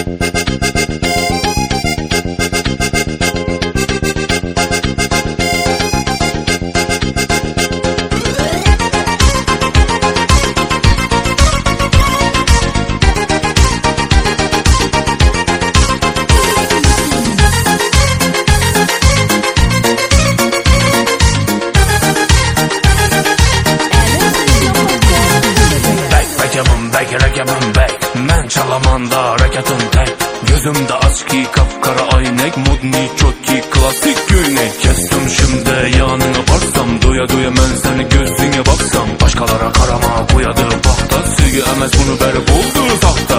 Men çalamanda hareketim tek. Gözümde açki kapkara aynek, modni çotki klasik güynek. Kestim şimdi yanına baksam, doya doya men seni gözüne baksam. Başkalara karama koyadı bakta, sügü emez bunu berip oldu sakta.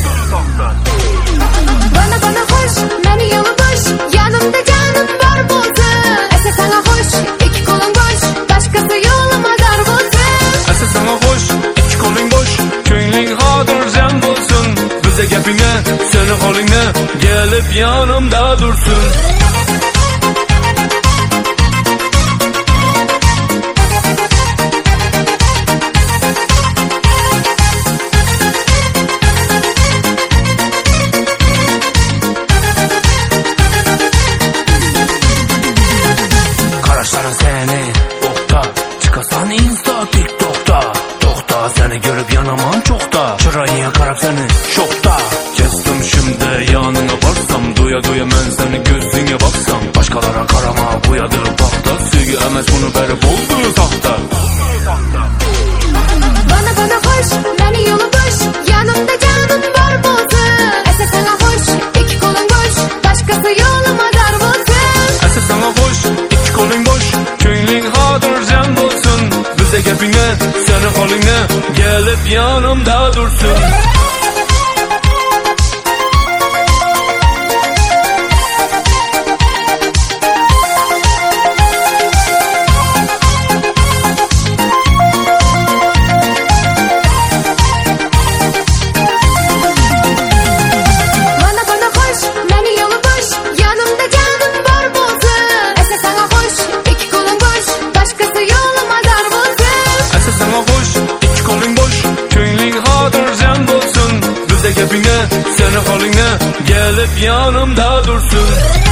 Bana hoş, meni yolu boş, yanımda canım var bozun. Ese sana hoş, iki kolun boş, başkası yoluma dar bozun. Ese sana hoş, iki kolun boş, köyün hadır can bulsun. Bize gepine, seni haline, gelip yanımda dursun. Karaşların seni okta, çıkasan insta tiktokta. Dokta seni görüp yanamam çokta, çırayı yakarap seni şokta. Kestim şimdi yanına baksam, doya doya men seni gözüne baksam. Başkalara karama koyadı bakta, sügü emez bunu berip oldu sakta. Bana hoş, meni yolu boş, yanımda canım var bozun. Ese sana hoş, iki kolun boş, başkası yoluma dar bozun. Ese sana hoş, iki kolun boş, köyün hadır can bulsun. Bize gepine, seni haline, gelip yanımda dursun. Gepine, seni haline, gelip yanımda dursun.